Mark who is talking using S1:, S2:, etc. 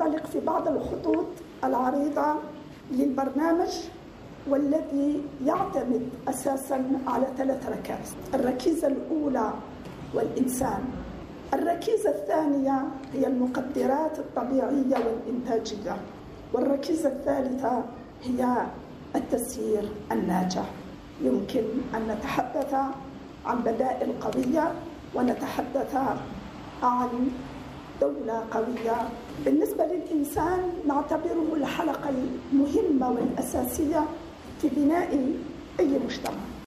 S1: ننطلق في بعض الخطوط العريضة للبرنامج، والذي يعتمد أساساً على 3 ركائز. الركيزة الأولى والإنسان، الركيزة الثانية هي المقدرات الطبيعية والإنتاجية، والركيزة الثالثة هي التسيير الناجح. يمكن أن نتحدث عن بدائل قوية ونتحدث عن دولة قوية. بالنسبة للإنسان نعتبره الحلقة المهمة والأساسية في بناء أي مجتمع.